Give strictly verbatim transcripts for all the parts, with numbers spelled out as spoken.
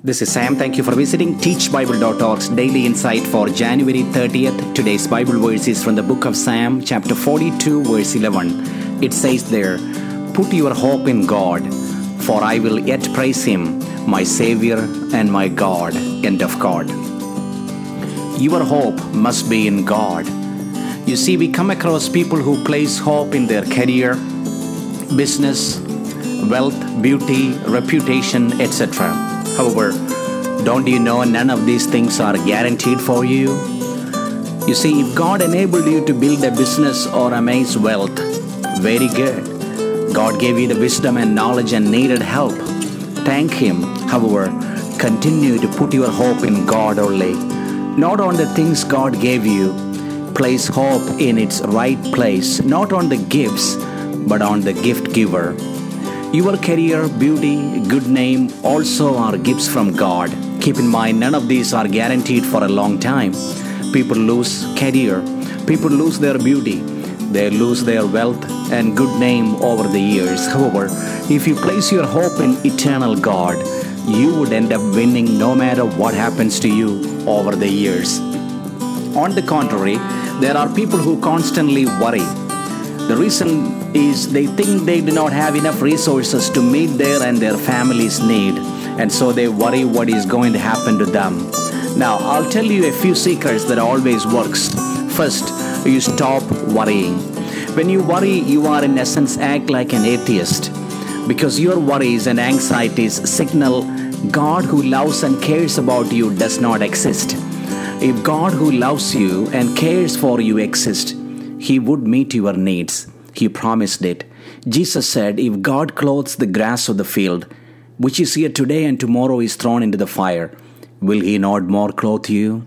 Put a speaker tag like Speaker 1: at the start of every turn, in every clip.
Speaker 1: This is Sam. Thank you for visiting teach bible dot org's Daily Insight for January thirtieth. Today's Bible verse is from the book of Psalm, chapter forty-two, verse eleven. It says there, "Put your hope in God, for I will yet praise Him, my Savior and my God." End of God. Your hope must be in God. You see, we come across people who place hope in their career, business, wealth, beauty, reputation, et cetera. However, don't you know none of these things are guaranteed for you? You see, if God enabled you to build a business or amass wealth, very good. God gave you the wisdom and knowledge and needed help. Thank Him. However, continue to put your hope in God only, not on the things God gave you. Place hope in its right place, not on the gifts, but on the gift giver. Your career, beauty, good name also are gifts from God. Keep in mind, none of these are guaranteed for a long time. People lose career, people lose their beauty, they lose their wealth and good name over the years. However, if you place your hope in eternal God, you would end up winning no matter what happens to you over the years. On the contrary, there are people who constantly worry. The reason is they think they do not have enough resources to meet their and their family's need, and so they worry what is going to happen to them. Now, I'll tell you a few secrets that always works. First, you stop worrying. When you worry, you are in essence act like an atheist, because your worries and anxieties signal God who loves and cares about you does not exist. If God who loves you and cares for you exists, He would meet your needs. He promised it. Jesus said, "If God clothes the grass of the field, which is here today and tomorrow is thrown into the fire, will He not more clothe you?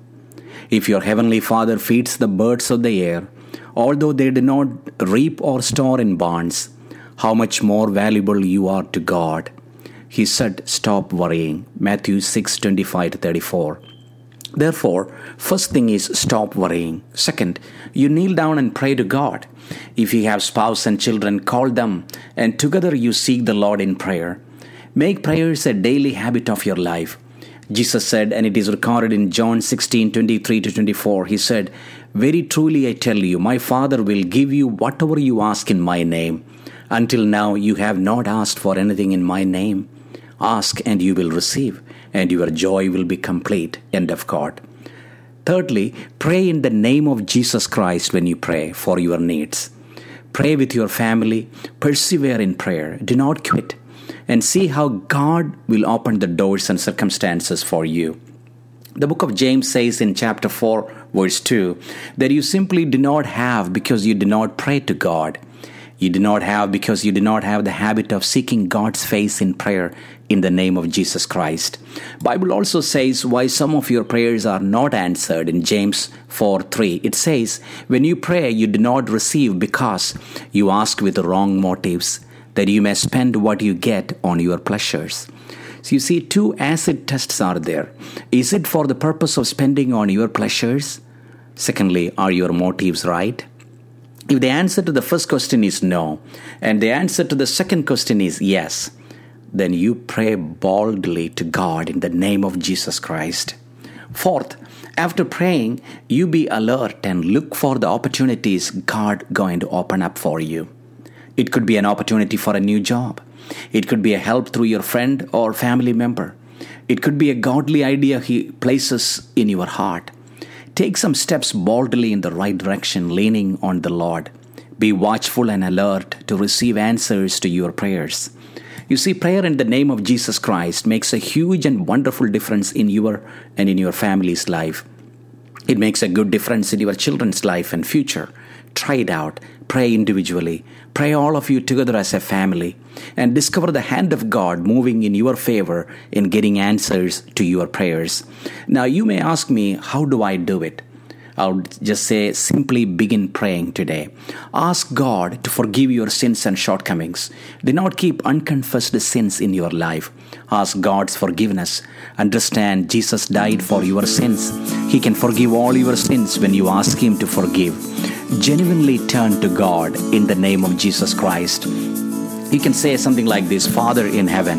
Speaker 1: If your heavenly Father feeds the birds of the air, although they do not reap or store in barns, how much more valuable you are to God." He said, stop worrying. Matthew six twenty-five to thirty-four. Therefore, first thing is stop worrying. Second, you kneel down and pray to God. If you have spouse and children, call them, and together you seek the Lord in prayer. Make prayers a daily habit of your life. Jesus said, and it is recorded in John sixteen twenty-three to twenty-four, He said, "Very truly I tell you, my Father will give you whatever you ask in my name. Until now you have not asked for anything in my name. Ask and you will receive, and your joy will be complete." End of God. Thirdly, pray in the name of Jesus Christ when you pray for your needs. Pray with your family, persevere in prayer, do not quit, and see how God will open the doors and circumstances for you. The book of James says in chapter four, verse two, that you simply do not have because you do not pray to God. You do not have because you do not have the habit of seeking God's face in prayer in the name of Jesus Christ. Bible also says why some of your prayers are not answered in James four three. It says, "When you pray, you do not receive because you ask with wrong motives, that you may spend what you get on your pleasures." So you see, two acid tests are there. Is it for the purpose of spending on your pleasures? Secondly, are your motives right? If the answer to the first question is no, and the answer to the second question is yes, then you pray boldly to God in the name of Jesus Christ. Fourth, after praying, you be alert and look for the opportunities God going to open up for you. It could be an opportunity for a new job. It could be a help through your friend or family member. It could be a godly idea He places in your heart. Take some steps boldly in the right direction, leaning on the Lord. Be watchful and alert to receive answers to your prayers. You see, prayer in the name of Jesus Christ makes a huge and wonderful difference in your and in your family's life. It makes a good difference in your children's life and future. Try it out. Pray individually. Pray all of you together as a family, and discover the hand of God moving in your favor in getting answers to your prayers. Now, you may ask me, how do I do it? I'll just say, simply begin praying today. Ask God to forgive your sins and shortcomings. Do not keep unconfessed sins in your life. Ask God's forgiveness. Understand Jesus died for your sins. He can forgive all your sins when you ask Him to forgive. Genuinely turn to God in the name of Jesus Christ. You can say something like this: Father in heaven,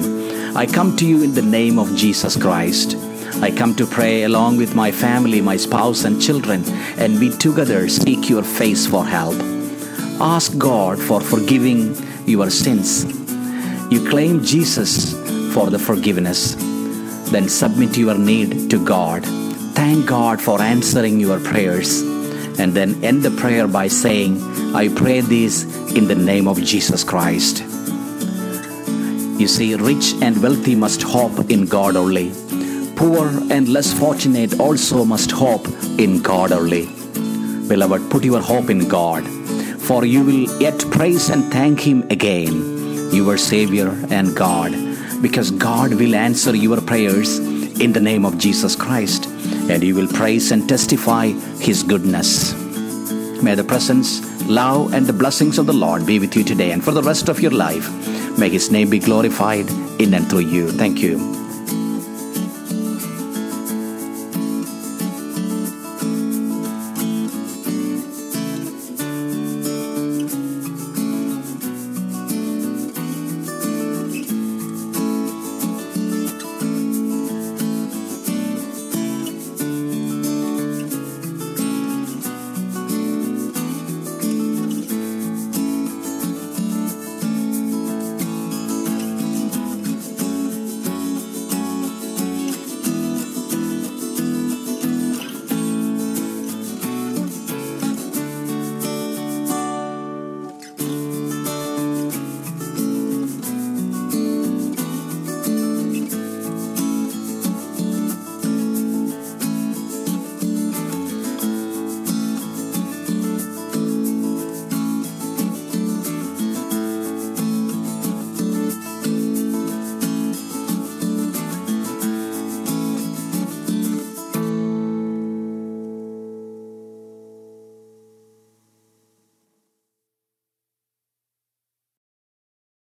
Speaker 1: I come to you in the name of Jesus Christ. I come to pray along with my family, my spouse and children, and we together seek your face for help. Ask God for forgiving your sins. You claim Jesus for the forgiveness. Then submit your need to God. Thank God for answering your prayers. And then end the prayer by saying, I pray this in the name of Jesus Christ. You see, rich and wealthy must hope in God only. Poor and less fortunate also must hope in God only. Beloved, put your hope in God, for you will yet praise and thank Him again, your Savior and God, because God will answer your prayers in the name of Jesus Christ, and you will praise and testify His goodness. May the presence, love, and the blessings of the Lord be with you today and for the rest of your life. May His name be glorified in and through you. Thank you.